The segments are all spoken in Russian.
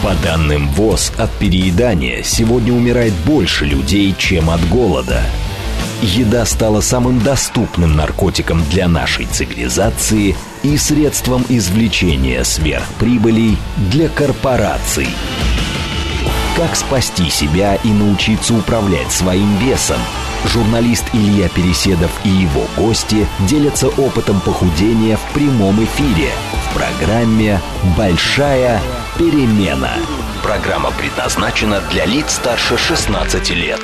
По данным ВОЗ, от переедания сегодня умирает больше людей, чем от голода. Еда стала самым доступным наркотиком для нашей цивилизации и средством извлечения сверхприбылей для корпораций. Как спасти себя и научиться управлять своим весом? Журналист Илья Переседов и его гости делятся опытом похудения в прямом эфире в программе «Большая перемена». Программа предназначена для лиц старше 16 лет.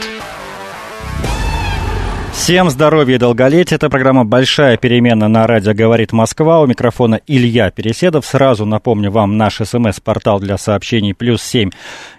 Всем здоровья и долголетия. Это программа «Большая перемена» на радио «Говорит Москва». У микрофона Илья Переседов. Сразу напомню вам наш СМС-портал для сообщений +7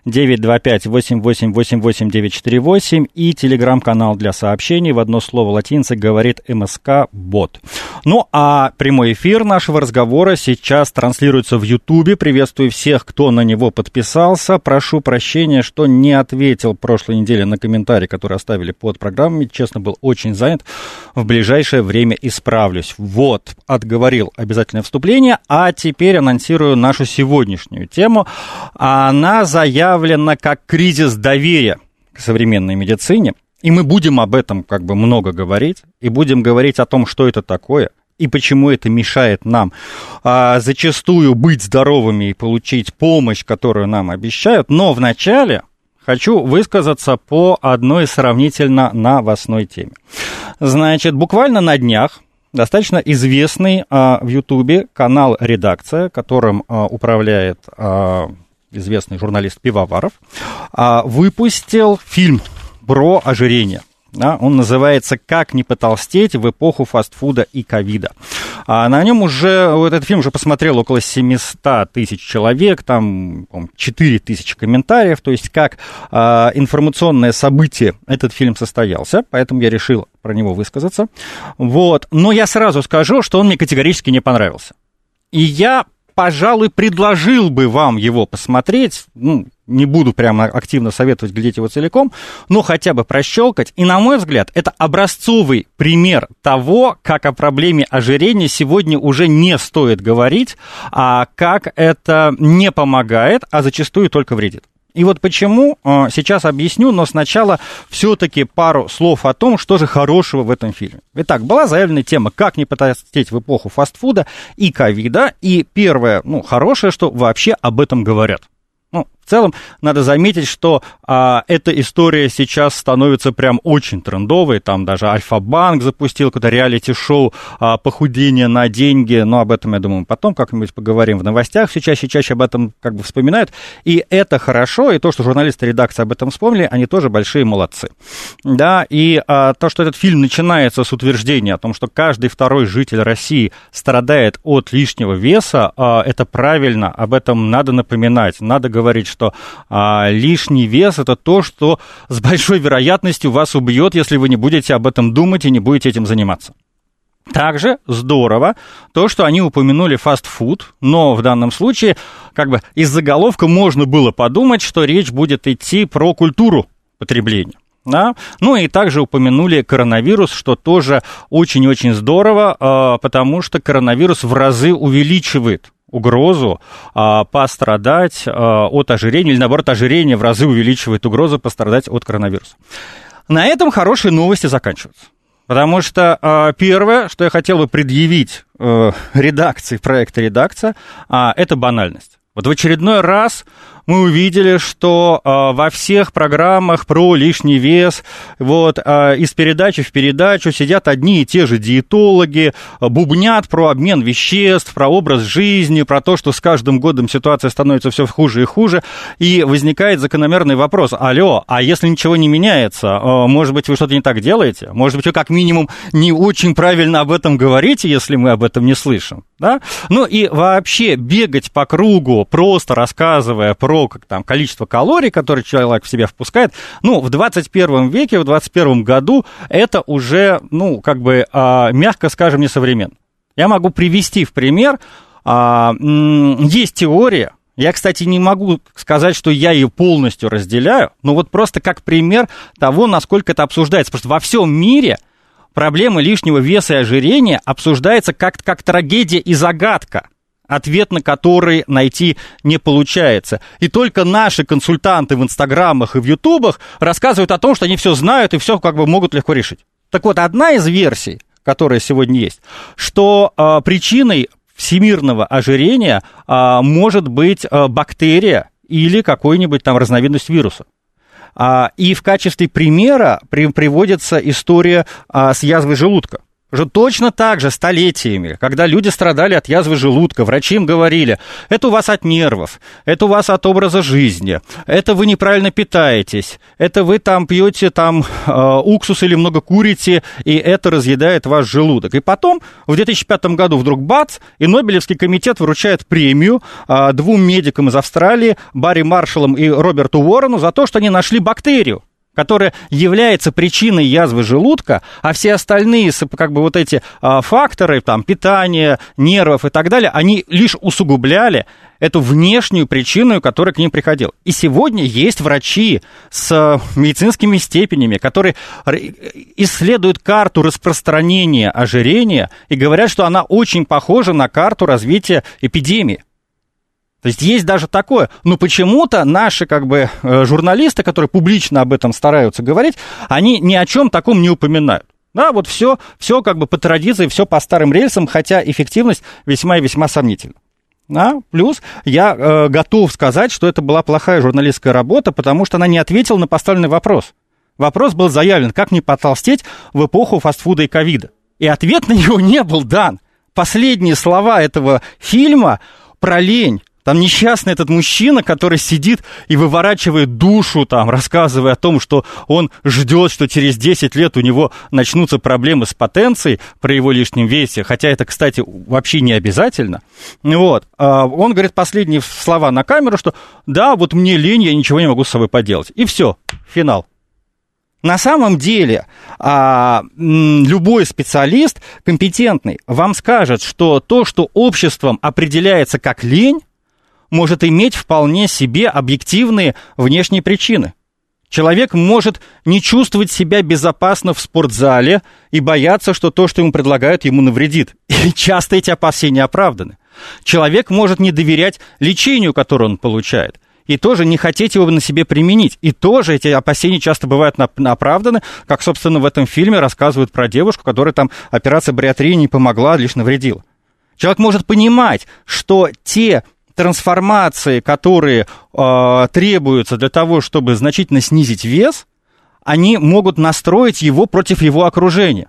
925 88 88 948 и телеграм-канал для сообщений в одно слово латиницей «Говорит МСК Бот». Ну, а прямой эфир нашего разговора сейчас транслируется в Ютубе. Приветствую всех, кто на него подписался. Прошу прощения, что не ответил прошлой неделе на комментарии, которые оставили под программой. Честно, был очень занят. В ближайшее время исправлюсь. Вот, отговорил обязательное вступление. А теперь анонсирую нашу сегодняшнюю тему. Она заявлена как кризис доверия к современной медицине. И мы будем об этом много говорить. И будем говорить о том, что это такое. И почему это мешает нам зачастую быть здоровыми и получить помощь, которую нам обещают. Но вначале хочу высказаться по одной сравнительно новостной теме. Значит, буквально на днях достаточно известный в Ютубе канал «Редакция», которым управляет известный журналист Пивоваров, выпустил фильм про ожирение. Да, он называется «Как не потолстеть в эпоху фастфуда и ковида». На нем этот фильм уже посмотрел около 700 тысяч человек, там 4 тысячи комментариев, то есть как информационное событие этот фильм состоялся, поэтому я решил про него высказаться. Вот. Но я сразу скажу, что он мне категорически не понравился. И я, пожалуй, предложил бы вам его посмотреть, не буду прямо активно советовать глядеть его целиком, но хотя бы прощелкать. И, на мой взгляд, это образцовый пример того, как о проблеме ожирения сегодня уже не стоит говорить, а как это не помогает, а зачастую только вредит. И вот почему, сейчас объясню, но сначала все-таки пару слов о том, что же хорошего в этом фильме. Итак, была заявлена тема «Как не потолстеть в эпоху фастфуда и ковида», и первое, хорошее, что вообще об этом говорят. В целом, надо заметить, что эта история сейчас становится прям очень трендовой. Там даже Альфа-банк запустил какое-то реалити-шоу похудение на деньги. Но об этом, я думаю, потом как-нибудь поговорим в новостях. Все чаще и чаще об этом вспоминают. И это хорошо. И то, что журналисты редакции об этом вспомнили, они тоже большие молодцы. Да, и то, что этот фильм начинается с утверждения о том, что каждый второй житель России страдает от лишнего веса, это правильно. Об этом надо напоминать. Надо говорить, что лишний вес – это то, что с большой вероятностью вас убьет, если вы не будете об этом думать и не будете этим заниматься. Также здорово то, что они упомянули фастфуд, но в данном случае из заголовка можно было подумать, что речь будет идти про культуру потребления. Да? Ну и также упомянули коронавирус, что тоже очень-очень здорово, потому что коронавирус в разы увеличивает угрозу пострадать от ожирения, или наоборот, ожирение в разы увеличивает угрозу пострадать от коронавируса. На этом хорошие новости заканчиваются. Потому что первое, что я хотел бы предъявить редакции, проекта «Редакция», это банальность. Вот в очередной раз мы увидели, что во всех программах про лишний вес из передачи в передачу сидят одни и те же диетологи, бубнят про обмен веществ, про образ жизни, про то, что с каждым годом ситуация становится все хуже и хуже, и возникает закономерный вопрос: алло, а если ничего не меняется, может быть, вы что-то не так делаете? Может быть, вы как минимум не очень правильно об этом говорите, если мы об этом не слышим? Да? Ну и вообще бегать по кругу, просто рассказывая про количество калорий, которые человек в себя впускает, в 21 веке, в 21 году это уже, мягко скажем, несовременно. Я могу привести в пример, есть теория, я, кстати, не могу сказать, что я ее полностью разделяю, но вот просто как пример того, насколько это обсуждается, потому что во всем мире проблема лишнего веса и ожирения обсуждается как трагедия и загадка. ответ на который найти не получается. И только наши консультанты в Инстаграмах и в Ютубах рассказывают о том, что они все знают и все как бы могут легко решить. Так вот, одна из версий, которая сегодня есть, что причиной всемирного ожирения может быть бактерия или какой-нибудь там разновидность вируса. И в качестве примера приводится история с язвой желудка. Точно так же столетиями, когда люди страдали от язвы желудка, врачи им говорили, это у вас от нервов, это у вас от образа жизни, это вы неправильно питаетесь, это вы там пьете там уксус или много курите, и это разъедает ваш желудок. И потом в 2005 году вдруг бац, и Нобелевский комитет вручает премию двум медикам из Австралии, Барри Маршаллам и Роберту Уоррену, за то, что они нашли бактерию, которая является причиной язвы желудка, а все остальные, как бы вот эти факторы, там, питания, нервов и так далее, они лишь усугубляли эту внешнюю причину, которая к ним приходила. И сегодня есть врачи с медицинскими степенями, которые исследуют карту распространения ожирения и говорят, что она очень похожа на карту развития эпидемии. То есть есть даже такое, но почему-то наши как бы журналисты, которые публично об этом стараются говорить, они ни о чем таком не упоминают. Да, вот все как бы по традиции, все по старым рельсам, хотя эффективность весьма и весьма сомнительна. Да? Плюс я готов сказать, что это была плохая журналистская работа, потому что она не ответила на поставленный вопрос. Вопрос был заявлен, как не потолстеть в эпоху фастфуда и ковида. И ответ на него не был дан. Последние слова этого фильма про лень. Там несчастный этот мужчина, который сидит и выворачивает душу, там, рассказывая о том, что он ждет, что через 10 лет у него начнутся проблемы с потенцией при его лишнем весе, хотя это, кстати, вообще не обязательно. Вот. Он говорит последние слова на камеру, что да, вот мне лень, я ничего не могу с собой поделать. И все, финал. На самом деле, любой специалист компетентный вам скажет, что то, что обществом определяется как лень, может иметь вполне себе объективные внешние причины. Человек может не чувствовать себя безопасно в спортзале и бояться, что то, что ему предлагают, ему навредит. И часто эти опасения оправданы. Человек может не доверять лечению, которое он получает, и тоже не хотеть его на себе применить. И тоже эти опасения часто бывают оправданы, как, собственно, в этом фильме рассказывают про девушку, которой там операция бариатрии не помогла, лишь навредила. Человек может понимать, что те трансформации, которые требуются для того, чтобы значительно снизить вес, они могут настроить его против его окружения.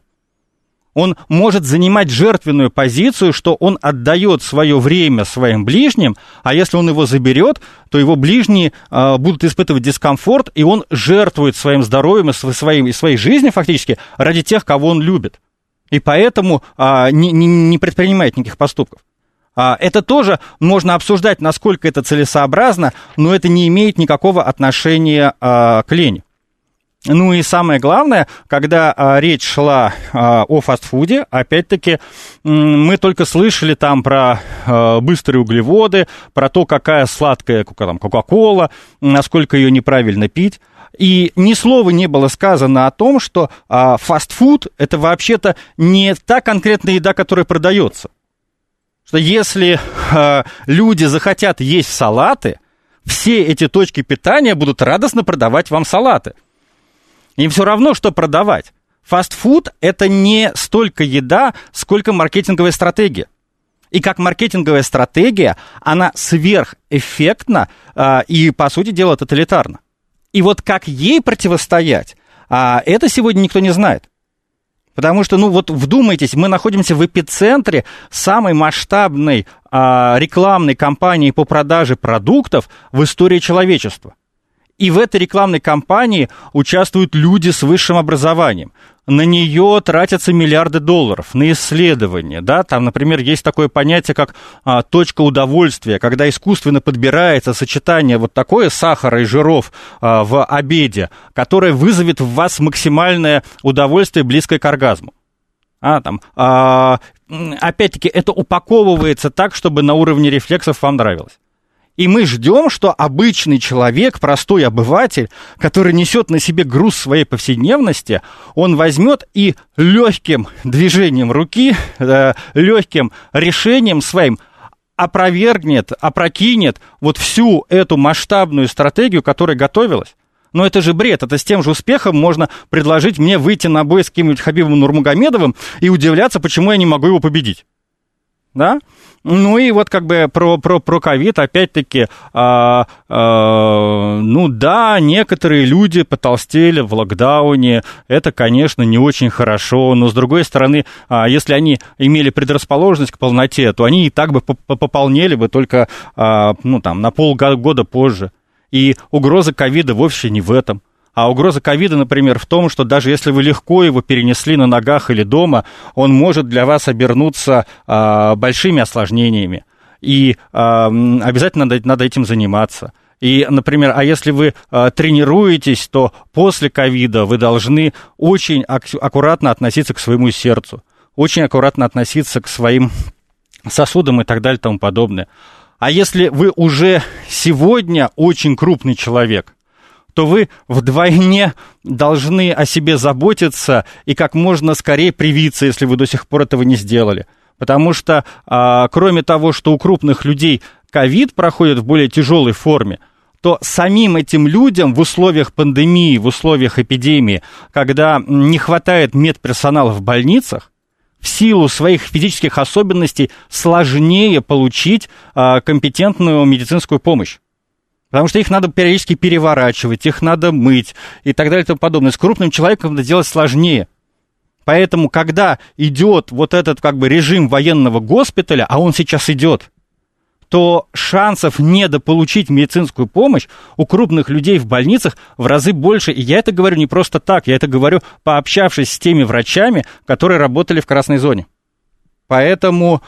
Он может занимать жертвенную позицию, что он отдает свое время своим ближним, а если он его заберет, то его ближние будут испытывать дискомфорт, и он жертвует своим здоровьем и своей жизнью фактически ради тех, кого он любит. И поэтому не предпринимает никаких поступков. Это тоже можно обсуждать, насколько это целесообразно, но это не имеет никакого отношения к лени. Ну и самое главное, когда речь шла о фастфуде, опять-таки мы только слышали там про быстрые углеводы, про то, какая сладкая там, Кока-Кола, насколько ее неправильно пить. И ни слова не было сказано о том, что фастфуд – это вообще-то не та конкретная еда, которая продается. Что если люди захотят есть салаты, все эти точки питания будут радостно продавать вам салаты. Им все равно, что продавать. Фастфуд – это не столько еда, сколько маркетинговая стратегия. И как маркетинговая стратегия, она сверхэффектна и, по сути дела, тоталитарна. И вот как ей противостоять, это сегодня никто не знает. Потому что, вдумайтесь, мы находимся в эпицентре самой масштабной рекламной кампании по продаже продуктов в истории человечества. И в этой рекламной кампании участвуют люди с высшим образованием. На нее тратятся миллиарды долларов, на исследования. Да? Там, например, есть такое понятие, как точка удовольствия, когда искусственно подбирается сочетание вот такое сахара и жиров в обеде, которое вызовет в вас максимальное удовольствие, близкое к оргазму. Опять-таки, это упаковывается так, чтобы на уровне рефлексов вам нравилось. И мы ждем, что обычный человек, простой обыватель, который несет на себе груз своей повседневности, он возьмет и легким движением руки, легким решением своим опровергнет, опрокинет вот всю эту масштабную стратегию, которая готовилась. Но это же бред, это с тем же успехом можно предложить мне выйти на бой с каким-нибудь Хабибом Нурмагомедовым и удивляться, почему я не могу его победить. Да? Ну и вот как бы про ковид, опять-таки, ну да, некоторые люди потолстели в локдауне, это, конечно, не очень хорошо, но с другой стороны, если они имели предрасположенность к полноте, то они и так бы пополнели бы только, ну там, на полгода позже. И угроза ковида вовсе не в этом. А угроза ковида, например, в том, что даже если вы легко его перенесли на ногах или дома, он может для вас обернуться большими осложнениями. И обязательно надо этим заниматься. И, например, а если вы тренируетесь, то после ковида вы должны очень аккуратно относиться к своему сердцу, очень аккуратно относиться к своим сосудам и так далее и тому подобное. А если вы уже сегодня очень крупный человек, то вы вдвойне должны о себе заботиться и как можно скорее привиться, если вы до сих пор этого не сделали. Потому что, кроме того, что у крупных людей ковид проходит в более тяжелой форме, то самим этим людям в условиях пандемии, в условиях эпидемии, когда не хватает медперсонала в больницах, в силу своих физических особенностей сложнее получить компетентную медицинскую помощь. Потому что их надо периодически переворачивать, их надо мыть и так далее и тому подобное. С крупным человеком это делать сложнее. Поэтому, когда идет вот этот как бы режим военного госпиталя, а он сейчас идет, то шансов недополучить медицинскую помощь у крупных людей в больницах в разы больше. И я это говорю не просто так, я это говорю, пообщавшись с теми врачами, которые работали в красной зоне. Поэтому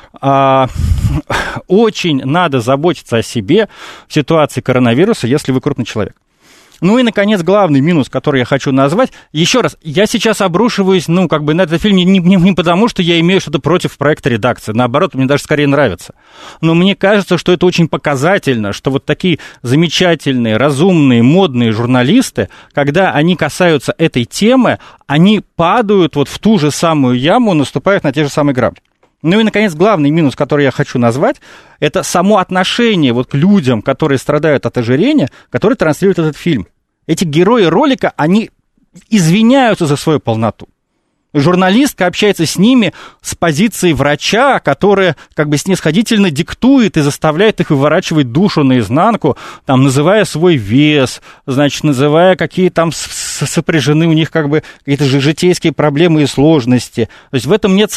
очень надо заботиться о себе в ситуации коронавируса, если вы крупный человек. Ну и, наконец, главный минус, который я хочу назвать. Еще раз, я сейчас обрушиваюсь, ну, как бы на этот фильм не потому, что я имею что-то против проекта редакции. Наоборот, мне даже скорее нравится. Но мне кажется, что это очень показательно, что вот такие замечательные, разумные, модные журналисты, когда они касаются этой темы, они падают вот в ту же самую яму, наступают на те же самые грабли. Ну и, наконец, главный минус, который я хочу назвать, это само отношение вот к людям, которые страдают от ожирения, которые транслируют этот фильм. Эти герои ролика, они извиняются за свою полноту. Журналистка общается с ними с позиции врача, которая как бы снисходительно диктует и заставляет их выворачивать душу наизнанку, там, называя свой вес, значит, называя, какие там сопряжены у них как бы какие-то житейские проблемы и сложности. То есть в этом нет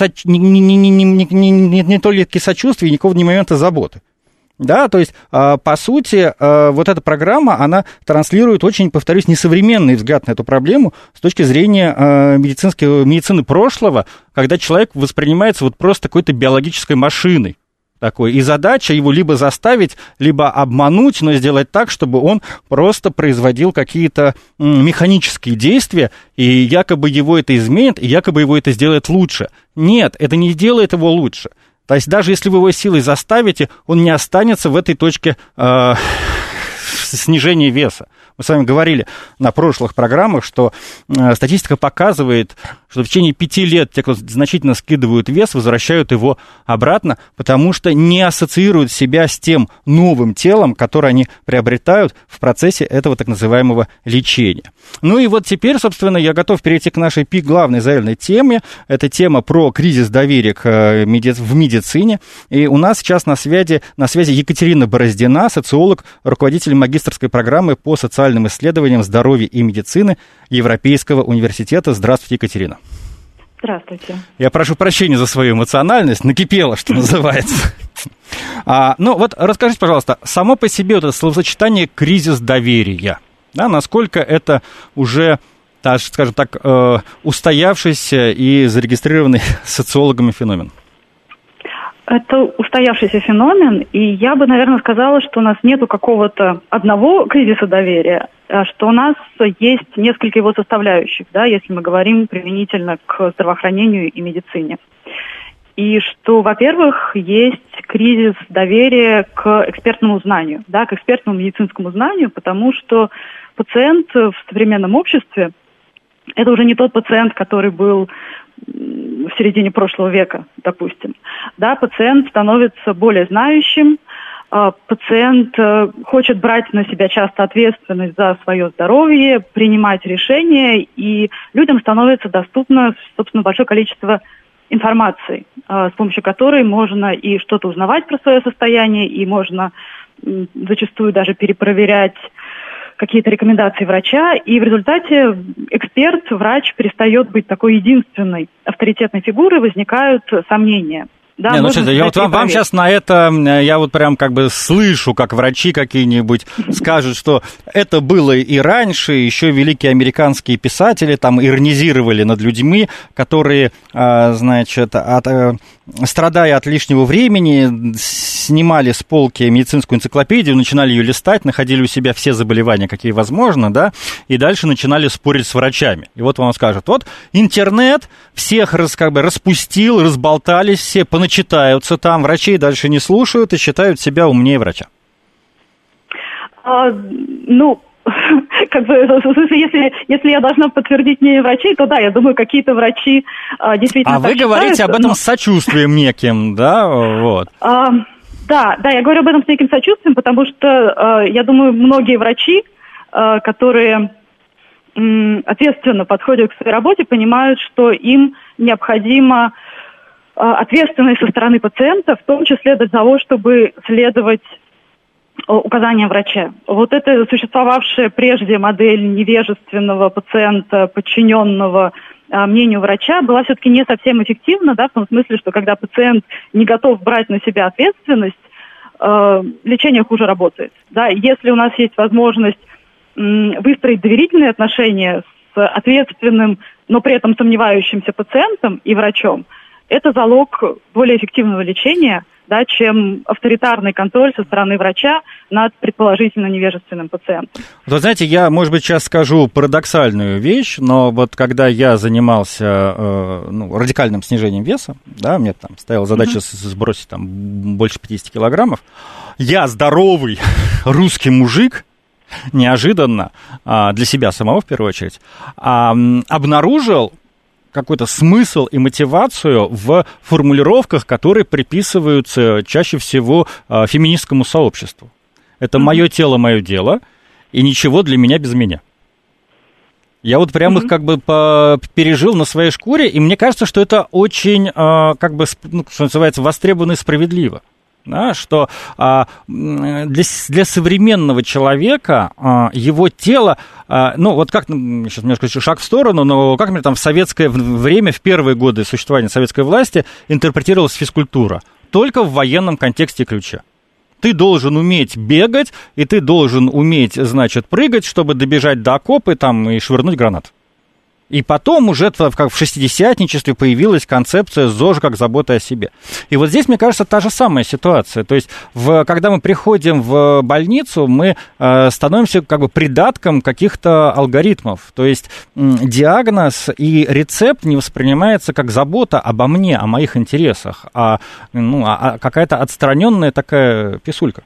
не только сочувствия, никакого момента заботы. Да, то есть, по сути, вот эта программа, она транслирует очень, повторюсь, несовременный взгляд на эту проблему с точки зрения медицины прошлого, когда человек воспринимается вот просто какой-то биологической машиной такой, и задача его либо заставить, либо обмануть, но сделать так, чтобы он просто производил какие-то механические действия, и якобы его это изменит, и якобы его это сделает лучше. Нет, это не делает его лучше. То есть даже если вы его силой заставите, он не останется в этой точке снижения веса. Мы с вами говорили на прошлых программах, что статистика показывает, что в течение 5 лет те, кто значительно скидывают вес, возвращают его обратно, потому что не ассоциируют себя с тем новым телом, которое они приобретают в процессе этого так называемого лечения. Ну и вот теперь, собственно, я готов перейти к нашей главной заявленной теме. Это тема про кризис доверия в медицине. И у нас сейчас на связи Екатерина Бороздина, социолог, руководитель магистерской программы по социальным исследованиям здоровья и медицины Европейского университета. Здравствуйте, Екатерина. Здравствуйте. Я прошу прощения за свою эмоциональность, накипело, что называется. Ну вот расскажите, пожалуйста, само по себе вот это словосочетание «кризис доверия», да, насколько это уже, скажем так, устоявшийся и зарегистрированный социологами феномен? Это устоявшийся феномен, и я бы, наверное, сказала, что у нас нету какого-то одного кризиса доверия, а что у нас есть несколько его составляющих, да, если мы говорим применительно к здравоохранению и медицине. И что, во-первых, есть кризис доверия к экспертному знанию, да, к экспертному медицинскому знанию, потому что пациент в современном обществе — это уже не тот пациент, который был в середине прошлого века, допустим, да, пациент становится более знающим, пациент хочет брать на себя часто ответственность за свое здоровье, принимать решения, и людям становится доступно, собственно, большое количество информации, с помощью которой можно и что-то узнавать про свое состояние, и можно зачастую даже перепроверять какие-то рекомендации врача, и в результате эксперт, врач перестает быть такой единственной авторитетной фигурой, возникают сомнения. Да, не, ну что, я вот вам сейчас на это, я вот прям как бы слышу, как врачи какие-нибудь скажут, что это было и раньше, еще великие американские писатели там иронизировали над людьми, которые, значит, страдая от лишнего времени, снимали с полки медицинскую энциклопедию, начинали ее листать, находили у себя все заболевания, какие возможно, да, и дальше начинали спорить с врачами. И вот вам скажут, вот интернет всех как бы распустил, разболтались, все поначитаются там, врачей дальше не слушают и считают себя умнее врача. Ну, как бы, в смысле, если я должна подтвердить мнение врачей, то да, я думаю, какие-то врачи действительно. А вы говорите об этом с сочувствием неким, да, вот. Да, я говорю об этом с неким сочувствием, потому что я думаю, многие врачи, которые ответственно подходят к своей работе, понимают, что им необходима ответственность со стороны пациента, в том числе для того, чтобы следовать указания врача. Вот эта существовавшая прежде модель невежественного пациента, подчиненного мнению врача, была все-таки не совсем эффективна, да, в том смысле, что когда пациент не готов брать на себя ответственность, лечение хуже работает. Да. Если у нас есть возможность выстроить доверительные отношения с ответственным, но при этом сомневающимся пациентом и врачом, это залог более эффективного лечения, да, чем авторитарный контроль со стороны врача над предположительно невежественным пациентом. Вот знаете, я, может быть, сейчас скажу парадоксальную вещь, но вот когда я занимался радикальным снижением веса, да, мне там стояла задача сбросить там больше 50 килограммов, я здоровый русский мужик, неожиданно, для себя самого в первую очередь, обнаружил какой-то смысл и мотивацию в формулировках, которые приписываются чаще всего феминистскому сообществу. Это мое тело, мое дело, и ничего для меня без меня. Я вот прям их как бы пережил на своей шкуре, и мне кажется, что это очень, как бы, что называется, востребовано и справедливо. Да, что для современного человека его тело, вот как, сейчас немножко шаг в сторону, но как, например, там в советское время, в первые годы существования советской власти интерпретировалась физкультура? Только в военном контексте ключа. Ты должен уметь бегать, и ты должен уметь, значит, прыгать, чтобы добежать до окопа там, и швырнуть гранат. И потом уже как в шестидесятничестве появилась концепция ЗОЖ как забота о себе. И вот здесь, мне кажется, та же самая ситуация. То есть, когда мы приходим в больницу, мы становимся как бы придатком каких-то алгоритмов. То есть, диагноз и рецепт не воспринимается как забота обо мне, о моих интересах, а какая-то отстраненная такая писулька.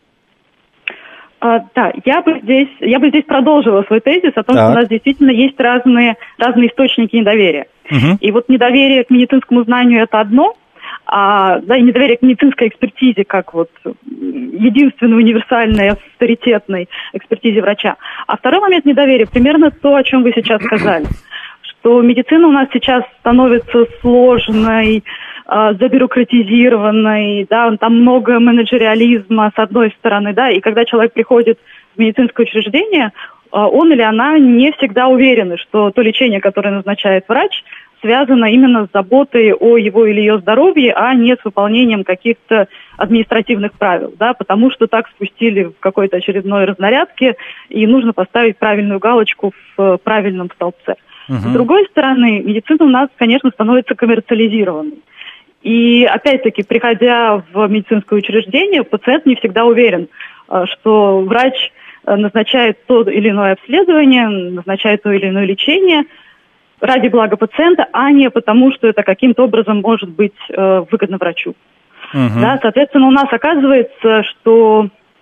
Да, я бы здесь продолжила свой тезис о том, что у нас действительно есть разные источники недоверия. И вот недоверие к медицинскому знанию – это одно, и недоверие к медицинской экспертизе, как вот единственной универсальной, авторитетной экспертизе врача. А второй момент недоверия – примерно то, о чем вы сейчас сказали, что медицина у нас сейчас становится сложной, забюрократизированной, да, там много менеджериализма с одной стороны, да, и когда человек приходит в медицинское учреждение, он или она не всегда уверены, что то лечение, которое назначает врач, связано именно с заботой о его или ее здоровье, а не с выполнением каких-то административных правил, да, потому что так спустили в какой-то очередной разнарядке, и нужно поставить правильную галочку в правильном столбце. С другой стороны, медицина у нас, конечно, становится коммерциализированной. И, опять-таки, приходя в медицинское учреждение, пациент не всегда уверен, что врач назначает то или иное обследование, назначает то или иное лечение ради блага пациента, а не потому, что это каким-то образом может быть выгодно врачу. Да, соответственно, у нас оказывается, что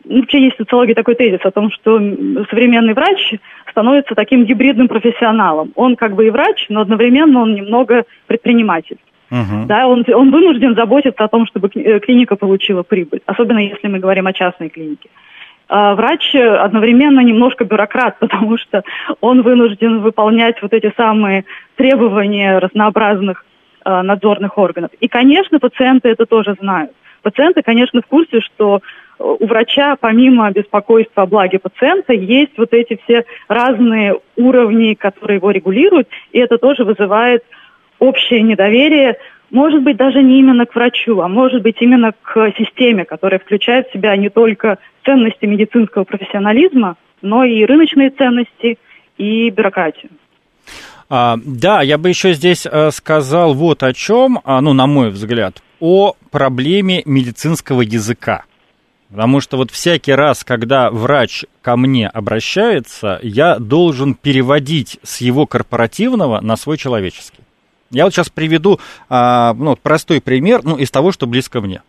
вообще есть в социологии такой тезис о том, что современный врач становится таким гибридным профессионалом. Он как бы и врач, но одновременно он немного предприниматель. Да, он вынужден заботиться о том, чтобы клиника получила прибыль, особенно если мы говорим о частной клинике. Врач одновременно немножко бюрократ, потому что он вынужден выполнять вот эти самые требования разнообразных надзорных органов. И, конечно, пациенты это тоже знают. Пациенты, конечно, в курсе, что у врача, помимо беспокойства о благе пациента, есть вот эти все разные уровни, которые его регулируют, и это тоже вызывает общее недоверие, может быть, даже не именно к врачу, а может быть именно к системе, которая включает в себя не только ценности медицинского профессионализма, но и рыночные ценности, и бюрократию. Да, я бы еще здесь сказал вот о чем, на мой взгляд, о проблеме медицинского языка. Потому что вот всякий раз, когда врач ко мне обращается, я должен переводить с его корпоративного на свой человеческий. Я вот сейчас приведу простой пример из того, что близко мне.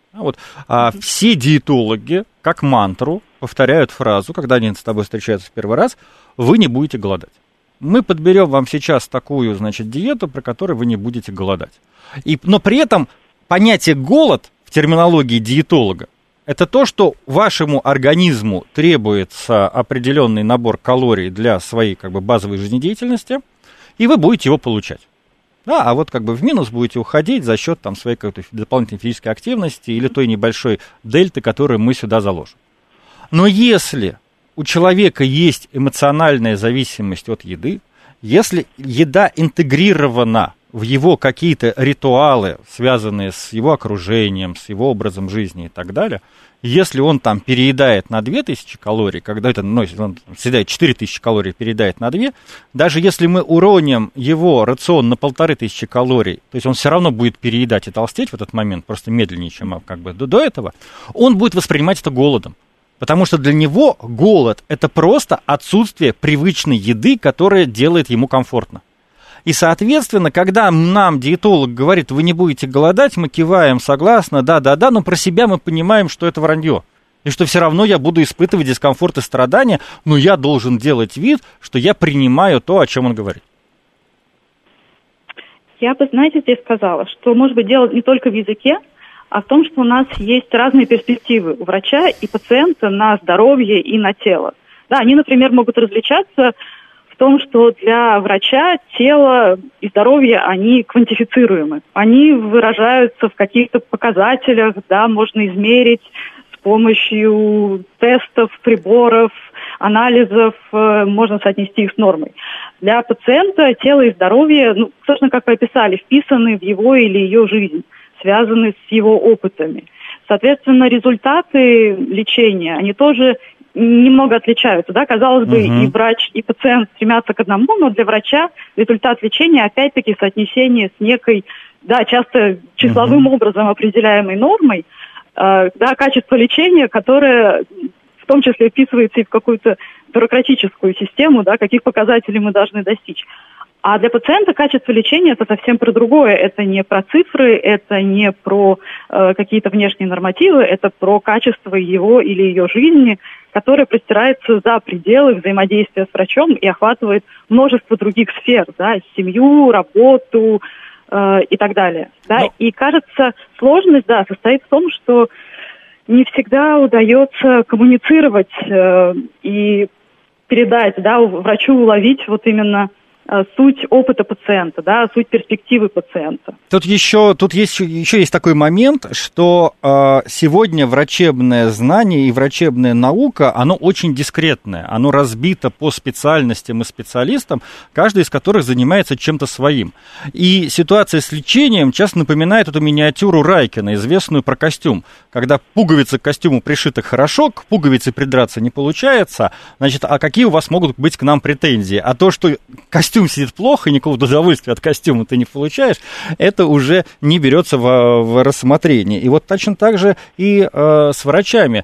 Все диетологи, как мантру, повторяют фразу, когда они с тобой встречаются в первый раз: вы не будете голодать. Мы подберем вам сейчас такую, диету, при которой вы не будете голодать. Но при этом понятие «голод» в терминологии диетолога — это то, что вашему организму требуется определенный набор калорий для своей базовой жизнедеятельности, и вы будете его получать. Да, в минус будете уходить за счет своей какой-то дополнительной физической активности или той небольшой дельты, которую мы сюда заложим. Но если у человека есть эмоциональная зависимость от еды, если еда интегрирована в его какие-то ритуалы, связанные с его окружением, с его образом жизни и так далее, если он переедает на 2000 калорий, когда он съедает 4000 калорий, переедает на 2, даже если мы уроним его рацион на 1500 калорий, то есть он все равно будет переедать и толстеть в этот момент, просто медленнее, чем до этого, он будет воспринимать это голодом. Потому что для него голод – это просто отсутствие привычной еды, которая делает ему комфортно. И, соответственно, когда нам диетолог говорит: вы не будете голодать, мы киваем согласно, да, но про себя мы понимаем, что это вранье. И что все равно я буду испытывать дискомфорт и страдания, но я должен делать вид, что я принимаю то, о чем он говорит. Я бы, здесь сказала, что, может быть, дело не только в языке, а в том, что у нас есть разные перспективы у врача и пациента на здоровье и на тело. Да, они, например, могут различаться в том, что для врача тело и здоровье, они квантифицируемы. Они выражаются в каких-то показателях, да, можно измерить с помощью тестов, приборов, анализов, можно соотнести их с нормой. Для пациента тело и здоровье, собственно, как вы описали, вписаны в его или ее жизнь, связаны с его опытами. Соответственно, результаты лечения, они тоже немного отличаются, да, казалось бы, и врач, и пациент стремятся к одному, но для врача результат лечения, опять-таки, соотнесение с некой, да, часто числовым образом определяемой нормой, да, качество лечения, которое в том числе вписывается и в какую-то бюрократическую систему, да, каких показателей мы должны достичь. А для пациента качество лечения – это совсем про другое. Это не про цифры, это не про какие-то внешние нормативы, это про качество его или ее жизни, которое простирается за пределы взаимодействия с врачом и охватывает множество других сфер, да, семью, работу и так далее. Да? И, кажется, сложность, да, состоит в том, что не всегда удается коммуницировать и передать, да, врачу уловить вот именно суть опыта пациента, да, суть перспективы пациента. Тут еще есть такой момент, что сегодня врачебное знание и врачебная наука, оно очень дискретное, оно разбито по специальностям и специалистам, каждый из которых занимается чем-то своим. И ситуация с лечением часто напоминает эту миниатюру Райкина, известную про костюм. Когда пуговицы к костюму пришиты хорошо, к пуговице придраться не получается, значит, а какие у вас могут быть к нам претензии? А то, что костюм сидит плохо, и никакого удовольствия от костюма ты не получаешь, это уже не берется в рассмотрение. И вот точно так же и с врачами.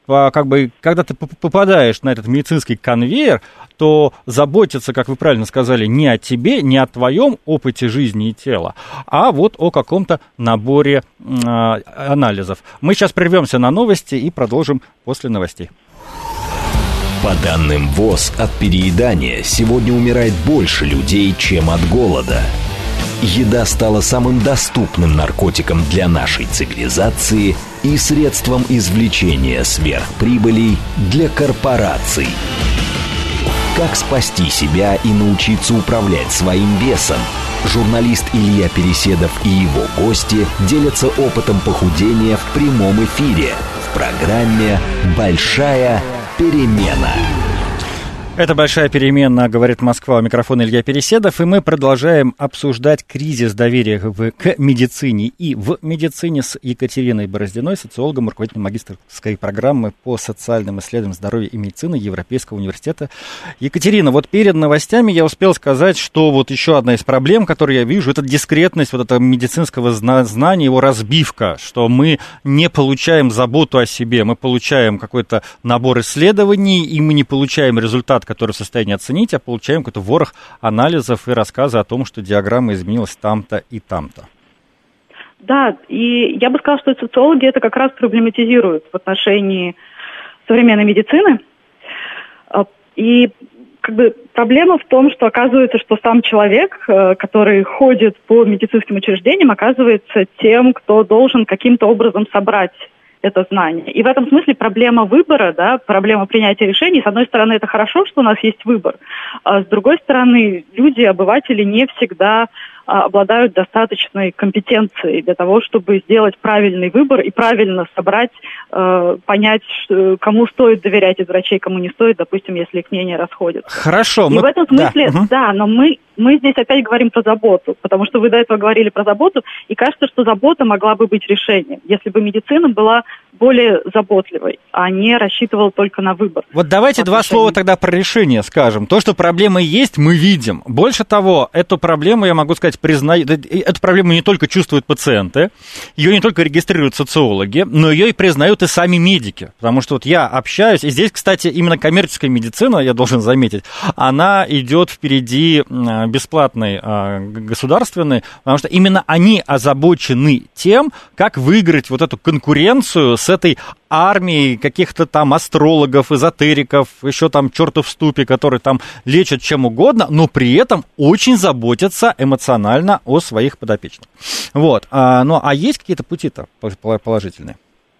когда ты попадаешь на этот медицинский конвейер, то заботиться, как вы правильно сказали, не о тебе, не о твоем опыте жизни и тела, а вот о каком-то наборе анализов. Мы сейчас прервемся на новости и продолжим после новостей. По данным ВОЗ, от переедания сегодня умирает больше людей, чем от голода. Еда стала самым доступным наркотиком для нашей цивилизации и средством извлечения сверхприбылей для корпораций. Как спасти себя и научиться управлять своим весом? Журналист Илья Переседов и его гости делятся опытом похудения в прямом эфире в программе «Большая перемена». Это «Большая перемена», говорит Москва, у микрофона Илья Переседов, и мы продолжаем обсуждать кризис доверия к медицине и в медицине с Екатериной Бороздиной, социологом, руководителем магистерской программы по социальным исследованиям здоровья и медицины Европейского университета. Екатерина, вот перед новостями я успел сказать, что вот еще одна из проблем, которую я вижу, это дискретность вот этого медицинского знания, его разбивка, что мы не получаем заботу о себе, мы получаем какой-то набор исследований, и мы не получаем результат, который в состоянии оценить, а получаем какой-то ворох анализов и рассказы о том, что диаграмма изменилась там-то и там-то. Да, и я бы сказала, что социологи это как раз проблематизируют в отношении современной медицины. И проблема в том, что оказывается, что сам человек, который ходит по медицинским учреждениям, оказывается тем, кто должен каким-то образом собрать это знание. И в этом смысле проблема выбора, да, проблема принятия решений, с одной стороны, это хорошо, что у нас есть выбор, а с другой стороны, люди, обыватели не всегда обладают достаточной компетенцией для того, чтобы сделать правильный выбор и правильно собрать, понять, кому стоит доверять из врачей, кому не стоит, допустим, если их мнения расходятся. Хорошо. И в этом смысле, да, но мы здесь опять говорим про заботу, потому что вы до этого говорили про заботу, и кажется, что забота могла бы быть решением, если бы медицина была более заботливой, а не рассчитывала только на выбор. Вот давайте два слова тогда про решение скажем. То, что проблема есть, мы видим. Больше того, эту проблему, я могу сказать, эту проблему не только чувствуют пациенты, ее не только регистрируют социологи, но ее и признают и сами медики. Потому что вот я общаюсь, и здесь, кстати, именно коммерческая медицина, я должен заметить, она идет впереди бесплатной государственной, потому что именно они озабочены тем, как выиграть вот эту конкуренцию с этой армией каких-то там астрологов, эзотериков, еще там чертов в ступе, которые там лечат чем угодно, но при этом очень заботятся эмоционально о своих подопечных. Вот. А есть какие-то пути-то положительные?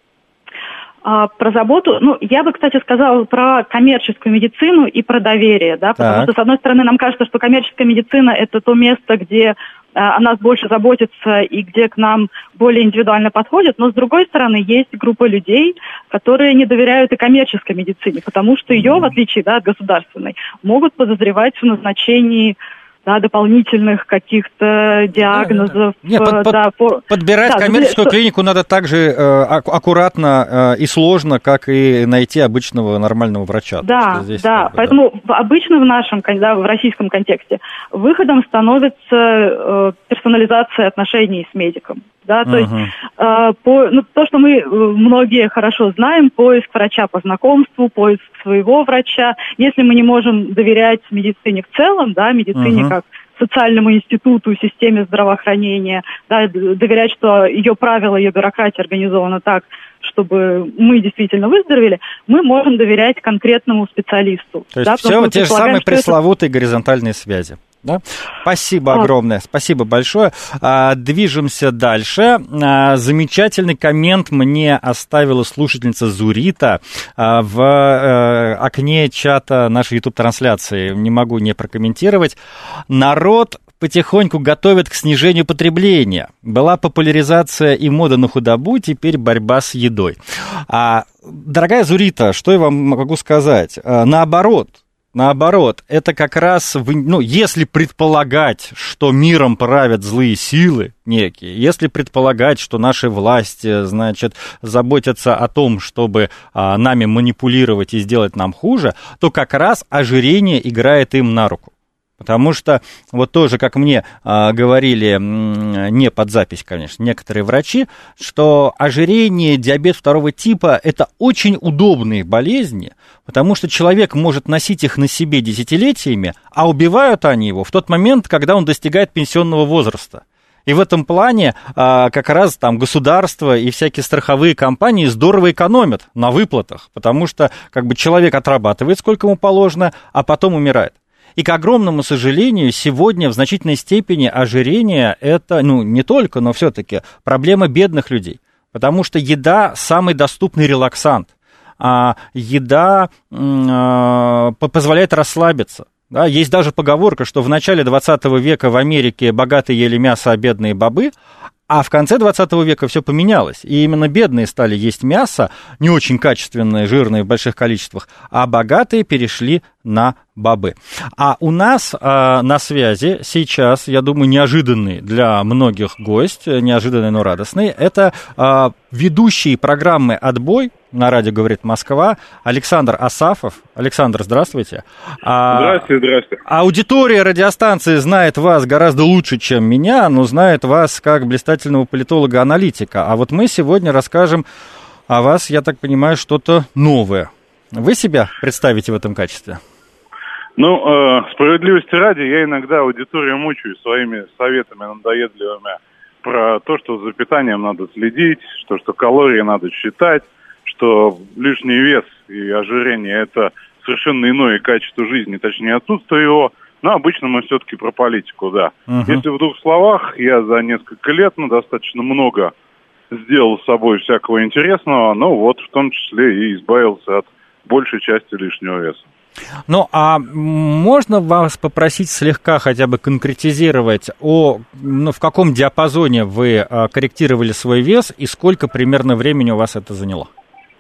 Про заботу, я бы, кстати, сказала про коммерческую медицину и про доверие, да, потому что, с одной стороны, нам кажется, что коммерческая медицина – это то место, где о нас больше заботятся и где к нам более индивидуально подходят, но, с другой стороны, есть группа людей, которые не доверяют и коммерческой медицине, потому что ее, в отличие от государственной, могут подозревать в назначении дополнительных каких-то диагнозов. Подбирать коммерческую клинику надо так же аккуратно и сложно, как и найти обычного нормального врача. Поэтому обычно в российском контексте выходом становится персонализация отношений с медиком. Да, то есть то, что мы многие хорошо знаем, поиск врача по знакомству, поиск своего врача. Если мы не можем доверять медицине в целом, да, медицине как социальному институту, системе здравоохранения, да, доверять, что ее правила, ее бюрократия организована так, чтобы мы действительно выздоровели, мы можем доверять конкретному специалисту. То есть все те же самые пресловутые горизонтальные связи. Да? Спасибо огромное, спасибо большое. Движемся дальше. Замечательный коммент мне оставила слушательница Зурита в окне чата нашей YouTube-трансляции. Не могу не прокомментировать. Народ потихоньку готовят к снижению потребления. Была популяризация и мода на худобу, теперь борьба с едой. Дорогая Зурита, что я вам могу сказать? Наоборот, это как раз, если предполагать, что миром правят злые силы некие, если предполагать, что наши власти, заботятся о том, чтобы нами манипулировать и сделать нам хуже, то как раз ожирение играет им на руку. Потому что вот тоже, как мне говорили, не под запись, конечно, некоторые врачи, что ожирение, диабет второго типа – это очень удобные болезни, потому что человек может носить их на себе десятилетиями, а убивают они его в тот момент, когда он достигает пенсионного возраста. И в этом плане как раз там государство и всякие страховые компании здорово экономят на выплатах, потому что как бы человек отрабатывает, сколько ему положено, а потом умирает. И, к огромному сожалению, сегодня в значительной степени ожирение – это, не только, но все-таки проблема бедных людей. Потому что еда – самый доступный релаксант. Еда позволяет расслабиться. Да? Есть даже поговорка, что в начале 20 века в Америке богатые ели мясо, а бедные – бобы. А в конце 20 века все поменялось, и именно бедные стали есть мясо, не очень качественное, жирное в больших количествах, а богатые перешли на бобы. А у нас на связи сейчас, я думаю, неожиданный для многих гость, неожиданный, но радостный, это ведущий программы «Отбой» на радио «Говорит Москва» Александр Асафов. Александр, здравствуйте. Здравствуйте. Аудитория радиостанции знает вас гораздо лучше, чем меня, но знает вас как блистательного политолога-аналитика. А вот мы сегодня расскажем о вас, я так понимаю, что-то новое. Вы себя представите в этом качестве? Справедливости ради, я иногда аудиторию мучаю своими советами надоедливыми про то, что за питанием надо следить, что калории надо считать, что лишний вес и ожирение – это совершенно иное качество жизни, точнее отсутствие его. Но обычно мы все-таки про политику, да. Если в двух словах, я за несколько лет достаточно много сделал с собой всякого интересного, в том числе и избавился от большей части лишнего веса. А можно вас попросить слегка хотя бы конкретизировать, в каком диапазоне вы корректировали свой вес и сколько примерно времени у вас это заняло?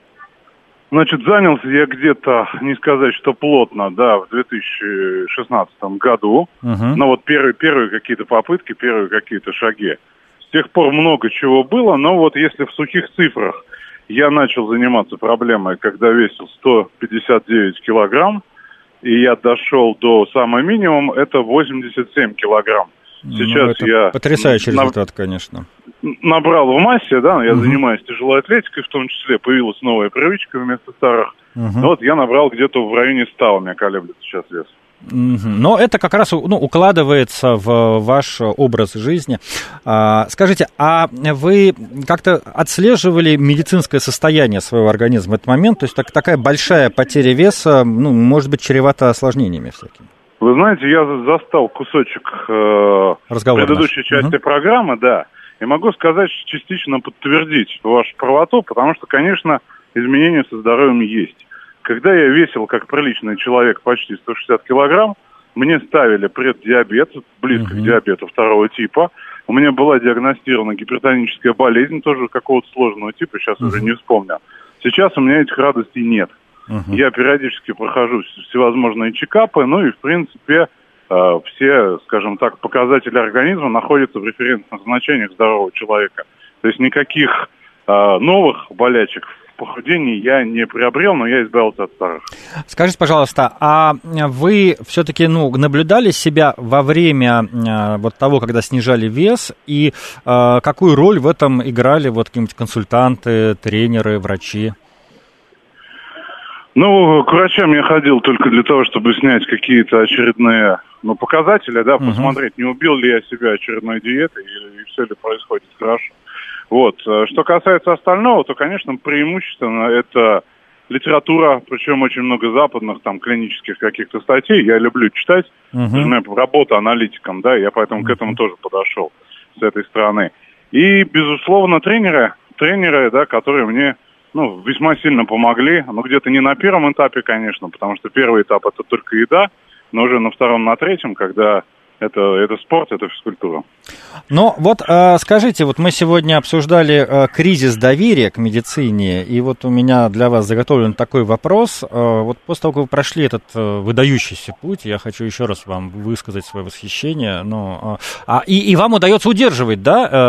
Занялся я где-то, не сказать, что плотно, в 2016 году. Первые какие-то попытки, первые какие-то шаги. С тех пор много чего было, но если в сухих цифрах я начал заниматься проблемой, когда весил 159 килограмм, и я дошел до самого минимума, это 87 килограмм. Сейчас я... Потрясающий результат, конечно. Набрал в массе, я занимаюсь тяжелой атлетикой, в том числе появилась новая привычка вместо старых. Я набрал где-то в районе 100, у меня колеблется сейчас вес. Но это как раз укладывается в ваш образ жизни. Скажите, а вы как-то отслеживали медицинское состояние своего организма в этот момент? То есть такая большая потеря веса, может быть, чревата осложнениями всякими? Вы знаете, я застал кусочек предыдущей части программы, и могу сказать, частично подтвердить вашу правоту, потому что, конечно, изменения со здоровьем есть. Когда я весил, как приличный человек, почти 160 килограмм, мне ставили преддиабет, близко к диабету второго типа. У меня была диагностирована гипертоническая болезнь, тоже какого-то сложного типа, сейчас уже не вспомню. Сейчас у меня этих радостей нет. Я периодически прохожу всевозможные чекапы, и, в принципе, все, скажем так, показатели организма находятся в референтных значениях здорового человека. То есть никаких новых болячек в похудении я не приобрел, но я избавился от старых. Скажите, пожалуйста, а вы все-таки наблюдали себя во время того, когда снижали вес, и какую роль в этом играли какие-нибудь консультанты, тренеры, врачи? К врачам я ходил только для того, чтобы снять какие-то очередные показатели, посмотреть, не убил ли я себя очередной диетой, и все ли происходит хорошо. Что касается остального, то, конечно, преимущественно это литература, причем очень много западных, клинических каких-то статей. Я люблю читать, у меня работа аналитиком, я поэтому к этому тоже подошел с этой стороны. И, безусловно, тренеры, которые мне весьма сильно помогли, где-то не на первом этапе, конечно, потому что первый этап это только еда, но уже на втором, на третьем, когда это спорт, это физкультура. Скажите, мы сегодня обсуждали кризис доверия к медицине, и у меня для вас заготовлен такой вопрос. После того, как вы прошли этот выдающийся путь, я хочу еще раз вам высказать свое восхищение, и вам удается удерживать,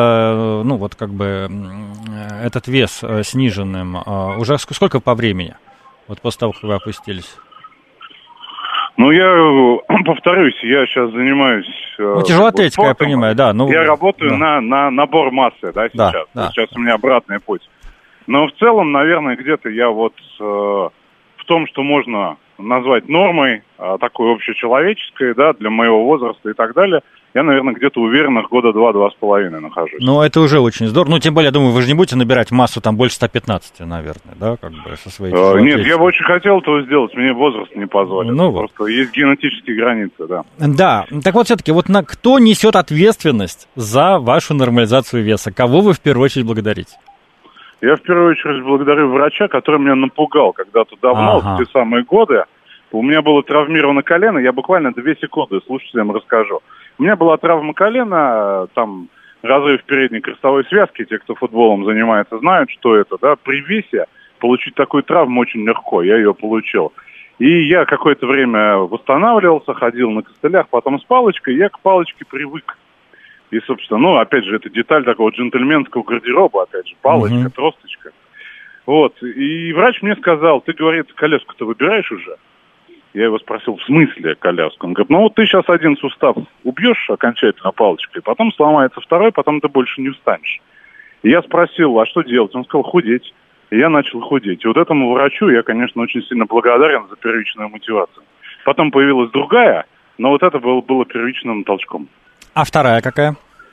этот вес сниженным, уже сколько по времени, после того, как вы опустились? Ну, я повторюсь, я сейчас занимаюсь... тяжелоатлетика, спортом. Я понимаю, да. Я работаю на набор массы, да, сейчас. Да. Сейчас у меня обратный путь. Но в целом, наверное, где-то я вот в том, что можно назвать нормой, такой общечеловеческой, да, для моего возраста и так далее, я, наверное, где-то уверенных года 2-2,5 нахожусь. Ну, это уже очень здорово. Ну, тем более, я думаю, вы же не будете набирать массу там больше 115, наверное, да, как бы со своей... Нет, я бы очень хотел этого сделать, мне возраст не позволит. Ну, вот. Просто есть генетические границы, да. Да, так вот все-таки, вот кто несет ответственность за вашу нормализацию веса? Кого вы в первую очередь благодарите? Я в первую очередь благодарю врача, который меня напугал когда-то давно, в те самые годы. У меня было травмировано колено, я буквально 2 секунды слушателям расскажу. У меня была травма колена, там разрыв передней крестовой связки, те, кто футболом занимается, знают, что это, да, при весе получить такую травму очень легко, я ее получил. И я какое-то время восстанавливался, ходил на костылях, потом с палочкой, я к палочке привык. И, собственно, опять же, это деталь такого джентльменского гардероба, опять же, палочка, тросточка. Вот, и врач мне сказал, ты, говорит, коляску-то выбираешь уже? Я его спросил, в смысле коляску? Он говорит, вот ты сейчас один сустав убьешь окончательно палочкой, потом сломается второй, потом ты больше не встанешь. И я спросил, а что делать? Он сказал, худеть. И я начал худеть. И вот этому врачу я, конечно, очень сильно благодарен за первичную мотивацию. Потом появилась другая, но вот это было первичным толчком. А вторая какая?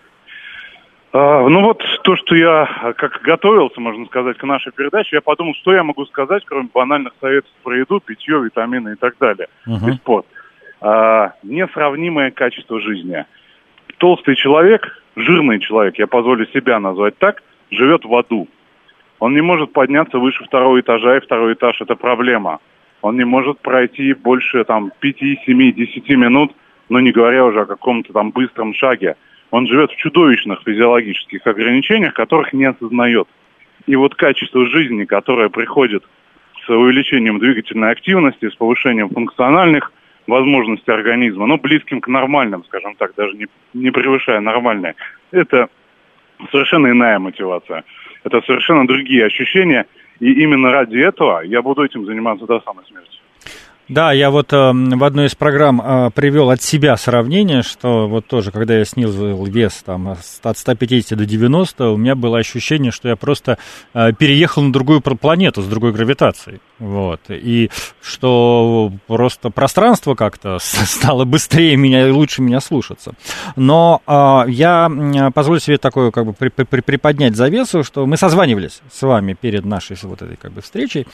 То, что я как готовился, можно сказать, к нашей передаче, я подумал, что я могу сказать, кроме банальных советов про еду, питье, витамины и так далее, и спорт. Несравнимое качество жизни. Толстый человек, жирный человек, я позволю себя назвать так, живет в аду. Он не может подняться выше 2-го этажа, и 2-й этаж – это проблема. Он не может пройти больше 5, 7, 10 минут, но не говоря уже о каком-то быстром шаге. Он живет в чудовищных физиологических ограничениях, которых не осознает. И вот качество жизни, которое приходит с увеличением двигательной активности, с повышением функциональных возможностей организма, близким к нормальным, скажем так, даже не превышая нормальное, это совершенно иная мотивация. Это совершенно другие ощущения. И именно ради этого я буду этим заниматься до самой смерти. Да, я в одной из программ привел от себя сравнение, что вот тоже, когда я снизил вес от 150 до 90, у меня было ощущение, что я просто переехал на другую планету с другой гравитацией. Вот. И что просто пространство как-то стало быстрее меня и лучше меня слушаться. Но я позволю себе такое приподнять завесу, что мы созванивались с вами перед нашей вот этой встречей,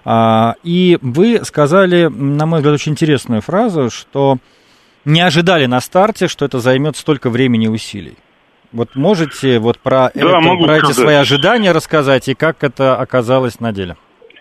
и вы сказали, на мой взгляд, очень интересную фразу, что не ожидали на старте, что это займет столько времени и усилий. Вот можете про эти свои ожидания рассказать и как это оказалось на деле?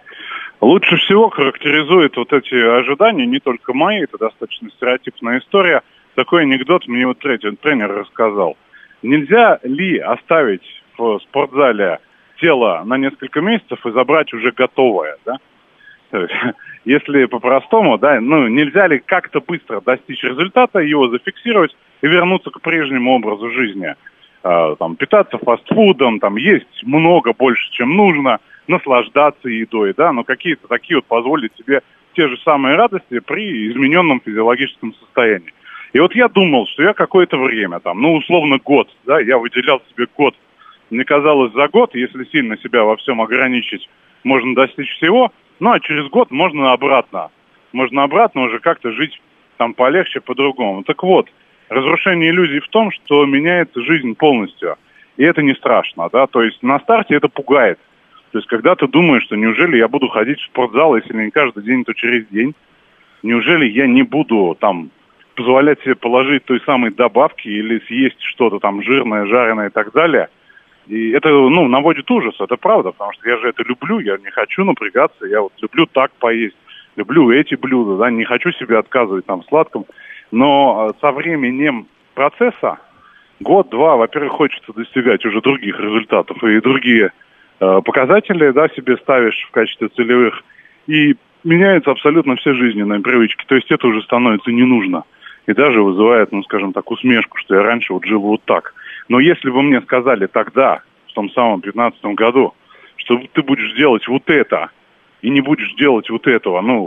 Лучше всего характеризует эти ожидания, не только мои, это достаточно стереотипная история. Такой анекдот мне тренер рассказал. Нельзя ли оставить в спортзале тело на несколько месяцев и забрать уже готовое, да? То есть, если по-простому, да, нельзя ли как-то быстро достичь результата, его зафиксировать и вернуться к прежнему образу жизни? Питаться фастфудом, есть много больше, чем нужно, наслаждаться едой, да, но какие-то такие позволить себе те же самые радости при измененном физиологическом состоянии. И я думал, что я какое-то время, условно год, да, я выделял себе год. Мне казалось, за год, если сильно себя во всем ограничить, можно достичь всего, а через год можно обратно. Можно обратно уже как-то жить полегче, по-другому. Так вот, разрушение иллюзий в том, что меняется жизнь полностью. И это не страшно, да, то есть на старте это пугает. То есть когда ты думаешь, что неужели я буду ходить в спортзал, если не каждый день, то через день? Неужели я не буду позволять себе положить той самой добавки или съесть что-то жирное, жареное и так далее? И это, наводит ужас, это правда, потому что я же это люблю, я не хочу напрягаться, я люблю так поесть, люблю эти блюда, да, не хочу себе отказывать в сладком. Но со временем процесса, год-два, во-первых, хочется достигать уже других результатов и другие показатели, да, себе ставишь в качестве целевых, и меняются абсолютно все жизненные привычки, то есть это уже становится не нужно. И даже вызывает, усмешку, что я раньше жил так. Но если бы мне сказали тогда, в том самом 2015 году, что ты будешь делать это, и не будешь делать этого,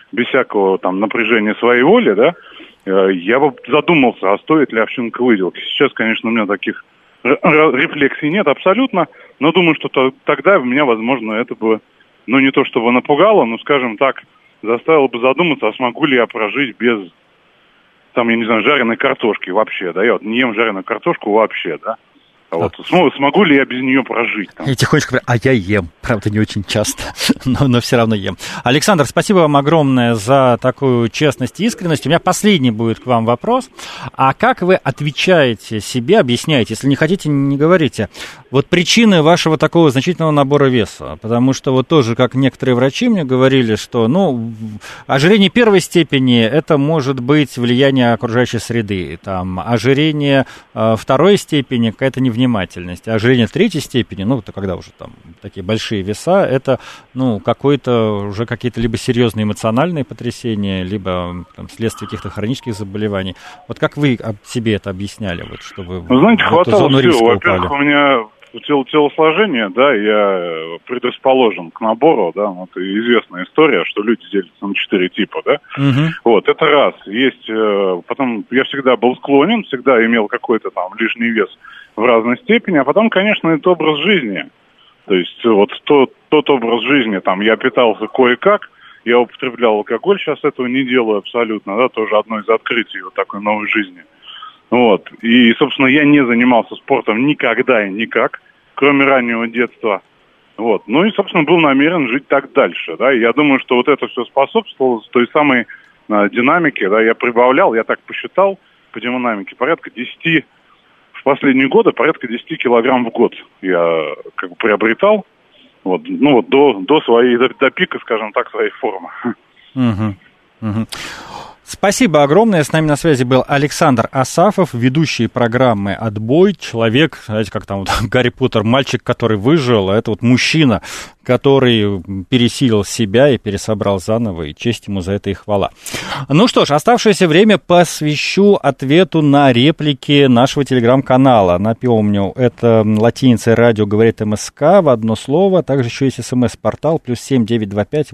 без всякого там напряжения своей воли, да, я бы задумался, а стоит ли овчинка выделки. Сейчас, конечно, у меня таких рефлексий нет абсолютно, но думаю, что тогда меня, возможно, это бы, ну, не то чтобы напугало, но, скажем так, заставило бы задуматься, а смогу ли я прожить без, там, я не знаю, жареной картошки вообще, да, я вот не ем жареную картошку вообще, да. Вот. Смогу ли я без нее прожить? Там? И тихонечко говорю, а я ем. Правда, не очень часто, но все равно ем. Александр, спасибо вам огромное за такую честность и искренность. У меня последний будет к вам вопрос. А как вы отвечаете себе, объясняете, если не хотите, не говорите, вот причины вашего такого значительного набора веса? Потому что вот тоже, как некоторые врачи мне говорили, что, ну, ожирение первой степени, это может быть влияние окружающей среды. Там, ожирение второй степени, какая-то невнимательность. А ожирение третьей степени, ну, это когда уже там такие большие веса, это, ну, какое-то уже какие-то либо серьезные эмоциональные потрясения, либо там, следствие каких-то хронических заболеваний. Вот как вы себе это объясняли, вот, чтобы вы знаете, в эту зону риска упали? Во-первых, у меня телосложение, да, я предрасположен к набору, да, вот известная история, что люди делятся на 4 типа, да. Вот, это раз. Есть, потом я всегда был склонен, всегда имел какой-то там лишний вес в разной степени, а потом, конечно, это образ жизни. То есть вот тот образ жизни, там, я питался кое-как, я употреблял алкоголь, сейчас этого не делаю абсолютно, да, тоже одно из открытий вот такой новой жизни. Вот, и, собственно, я не занимался спортом никогда и никак, кроме раннего детства. Вот, ну и, собственно, был намерен жить так дальше, да, и я думаю, что вот это все способствовало той самой динамике, да, я прибавлял, я так посчитал, по динамике, порядка 10, в последние годы порядка 10 килограмм в год я как бы приобретал, вот, ну вот до своей, до пика, скажем так, своей формы. Спасибо огромное. С нами на связи был Александр Асафов, ведущий программы «Отбой». Человек, знаете, как там вот, Гарри Поттер, мальчик, который выжил, а это вот мужчина, который пересилил себя и пересобрал заново, и честь ему за это и хвала. Ну что ж, оставшееся время посвящу ответу на реплики нашего телеграм-канала. Напомню, это латиница «Радио говорит МСК» в одно слово, также еще есть СМС-портал +7 925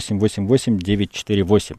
8888 948.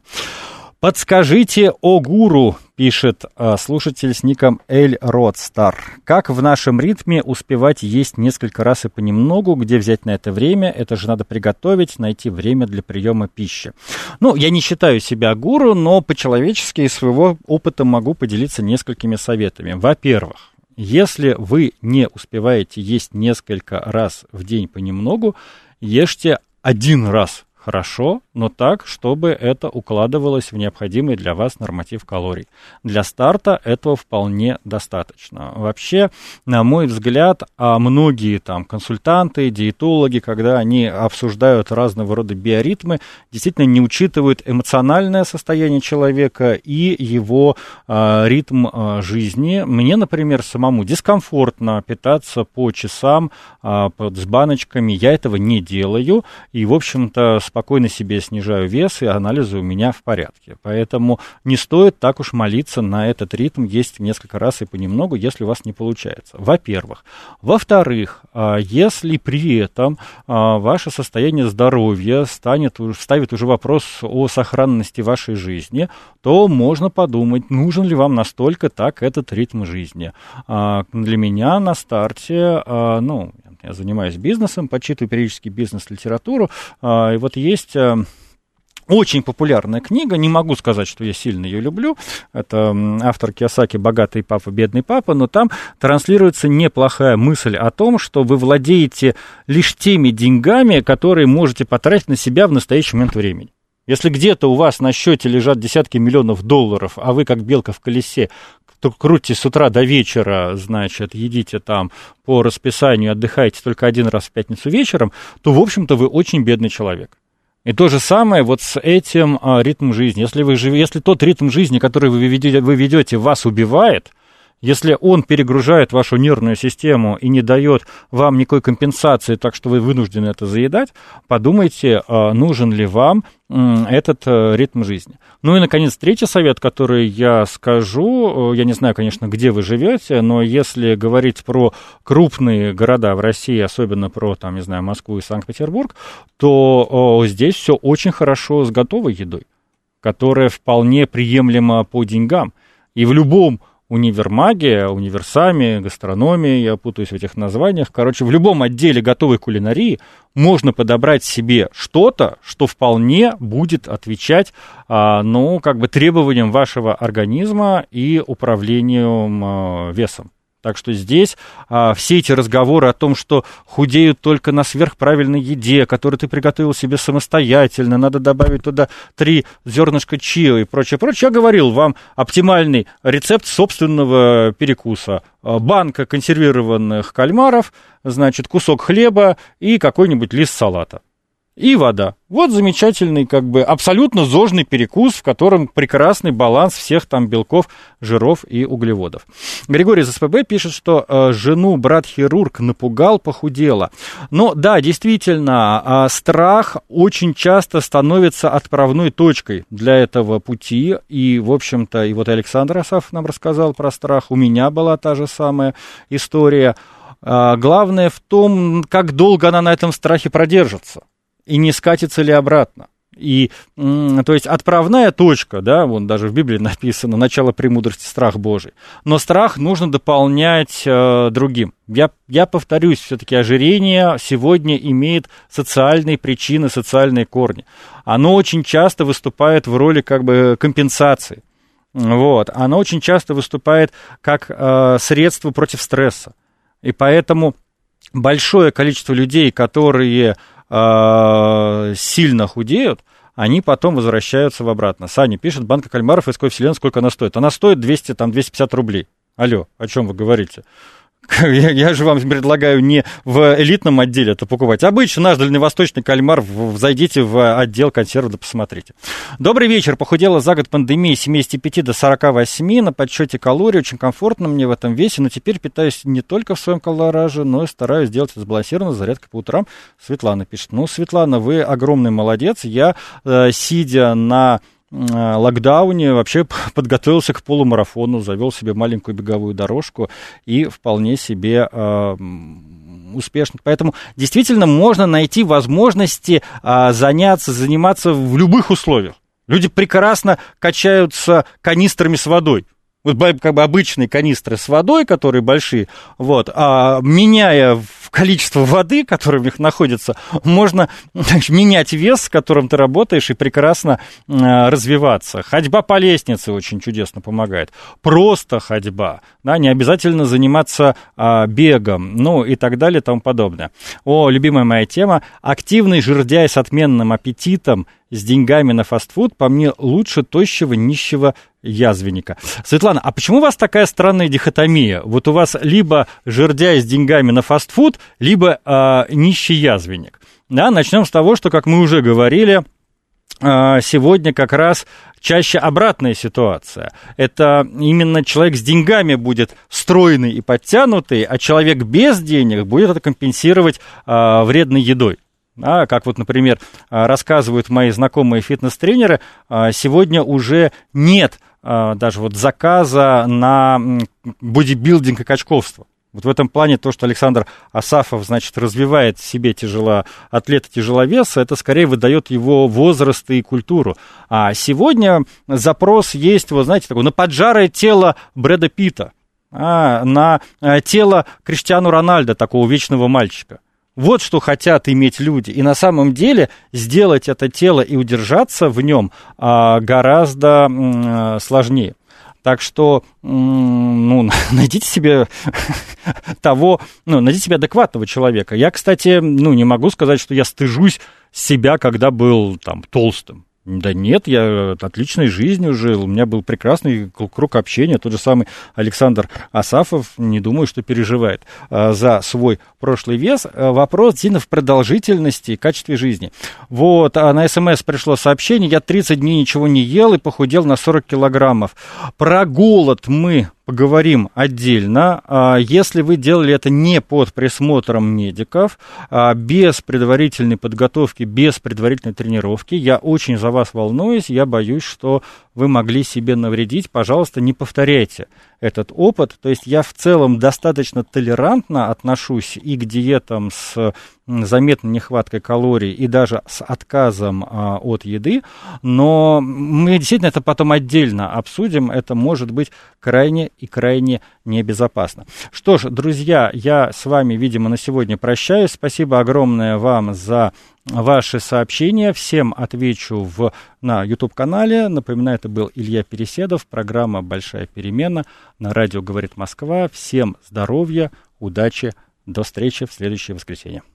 Подскажите, о гуру, пишет слушатель с ником Эль Родстар. Как в нашем ритме успевать есть несколько раз и понемногу? Где взять на это время? Это же надо приготовить, найти время для приема пищи. Ну, я не считаю себя гуру, но по-человечески из своего опыта могу поделиться несколькими советами. Во-первых, если вы не успеваете есть несколько раз в день понемногу, ешьте один раз. Хорошо, но так, чтобы это укладывалось в необходимый для вас норматив калорий. Для старта этого вполне достаточно. Вообще, на мой взгляд, многие там консультанты, диетологи, когда они обсуждают разного рода биоритмы, действительно не учитывают эмоциональное состояние человека и его ритм жизни. Мне, например, самому дискомфортно питаться по часам с баночками. Я этого не делаю. И, в общем-то, спокойно себе снижаю вес, и анализы у меня в порядке. Поэтому не стоит так уж молиться на этот ритм, есть несколько раз и понемногу, если у вас не получается. Во-первых. Во-вторых, если при этом ваше состояние здоровья ставит уже вопрос о сохранности вашей жизни, то можно подумать, нужен ли вам настолько так этот ритм жизни. Для меня на старте, я занимаюсь бизнесом, подсчитываю периодически бизнес-литературу, и вот есть очень популярная книга, не могу сказать, что я сильно ее люблю, это автор Кийосаки «Богатый папа, бедный папа», но там транслируется неплохая мысль о том, что вы владеете лишь теми деньгами, которые можете потратить на себя в настоящий момент времени. Если где-то у вас на счете лежат десятки миллионов долларов, а вы, как белка в колесе, крутите с утра до вечера, значит, едите там по расписанию, отдыхаете только один раз в пятницу вечером, то, в общем-то, вы очень бедный человек. И то же самое вот с этим ритмом жизни. Если тот ритм жизни, который вы ведете, вас убивает, если он перегружает вашу нервную систему и не дает вам никакой компенсации, так что вы вынуждены это заедать, подумайте, нужен ли вам этот ритм жизни. Ну и, наконец, третий совет, который я скажу, я не знаю, конечно, где вы живете, но если говорить про крупные города в России, особенно про, Москву и Санкт-Петербург, то здесь все очень хорошо с готовой едой. которая вполне приемлема по деньгам. И в любом универмаге, универсаме, гастрономии, я путаюсь в этих названиях, короче, в любом отделе готовой кулинарии можно подобрать себе что-то, что вполне будет отвечать, требованиям вашего организма и управлению весом. Так что здесь все эти разговоры о том, что худеют только на сверхправильной еде, которую ты приготовил себе самостоятельно, надо добавить туда 3 зернышка чиа и прочее, я говорил вам оптимальный рецепт собственного перекуса. Банка консервированных кальмаров, значит, кусок хлеба и какой-нибудь лист салата. И вода. Вот замечательный, абсолютно зожный перекус, в котором прекрасный баланс всех там белков, жиров и углеводов. Григорий из СПБ пишет, что жену брат-хирург напугал, похудела. Но да, действительно, страх очень часто становится отправной точкой для этого пути. И, в общем-то, и вот Александр Асафов нам рассказал про страх. У меня была та же самая история. Главное в том, как долго она на этом страхе продержится. И не скатится ли обратно. И, то есть, отправная точка, да, вон даже в Библии написано, начало премудрости, страх Божий. Но страх нужно дополнять другим. Я повторюсь, все-таки ожирение сегодня имеет социальные причины, социальные корни. Оно очень часто выступает в роли компенсации. Вот. Оно очень часто выступает как средство против стресса. И поэтому большое количество людей, которые сильно худеют, они потом возвращаются в обратно. Саня пишет, банка кальмаров из Вселенной, сколько она стоит? Она стоит 250 рублей. Алло, о чем вы говорите? Я же вам предлагаю не в элитном отделе это покупать. Обычно наш дальневосточный кальмар, зайдите в отдел консервов, да посмотрите. Добрый вечер. Похудела за год пандемии с 75 до 48 на подсчете калорий. Очень комфортно мне в этом весе, но теперь питаюсь не только в своем колораже, но и стараюсь делать это сбалансированно, с зарядкой по утрам. Светлана пишет. Светлана, вы огромный молодец. Я, сидя на локдауне, вообще подготовился к полумарафону, завел себе маленькую беговую дорожку и вполне себе успешно. Поэтому действительно можно найти возможности заниматься в любых условиях. Люди прекрасно качаются канистрами с водой. Вот обычные канистры с водой, которые большие, меняя количество воды, которое в них находится, можно менять вес, с которым ты работаешь, и прекрасно развиваться. Ходьба по лестнице очень чудесно помогает. Просто ходьба, да, не обязательно заниматься бегом, и так далее, и тому подобное. Любимая моя тема. Активный жердяй с отменным аппетитом, с деньгами на фастфуд, по мне, лучше тощего, нищего язвенника. Светлана, а почему у вас такая странная дихотомия? Вот у вас либо жердяй с деньгами на фастфуд, либо нищий язвенник. Да, начнем с того, что, как мы уже говорили, сегодня как раз чаще обратная ситуация. Это именно человек с деньгами будет стройный и подтянутый, а человек без денег будет это компенсировать вредной едой. Как например, рассказывают мои знакомые фитнес-тренеры, сегодня уже нет даже заказа на бодибилдинг и качковство. В этом плане то, что Александр Асафов, развивает в себе атлета тяжеловеса, это скорее выдает его возраст и культуру. А сегодня запрос есть, на поджарое тело Брэда Питта, на тело Криштиану Рональдо, такого вечного мальчика. Вот что хотят иметь люди. И на самом деле сделать это тело и удержаться в нем гораздо сложнее. Так что, найдите себе найдите себе адекватного человека. Я, кстати, не могу сказать, что я стыжусь себя, когда был толстым. Да нет, я отличной жизнью жил, у меня был прекрасный круг общения, тот же самый Александр Асафов, не думаю, что переживает за свой прошлый вес. Вопрос действительно в продолжительности и качестве жизни. На СМС пришло сообщение, я 30 дней ничего не ел и похудел на 40 килограммов. Про голод мы поговорим отдельно. Если вы делали это не под присмотром медиков, без предварительной подготовки, без предварительной тренировки, я очень за вас волнуюсь, я боюсь, что вы могли себе навредить, пожалуйста, не повторяйте этот опыт. То есть я в целом достаточно толерантно отношусь и к диетам с заметной нехваткой калорий, и даже с отказом от еды, но мы действительно это потом отдельно обсудим, это может быть крайне и крайне небезопасно. Что ж, друзья, я с вами, видимо, на сегодня прощаюсь. Спасибо огромное вам за ваши сообщения. Всем отвечу на YouTube-канале. Напоминаю, это был Илья Переседов, программа «Большая перемена» на радио «Говорит Москва». Всем здоровья, удачи, до встречи в следующее воскресенье.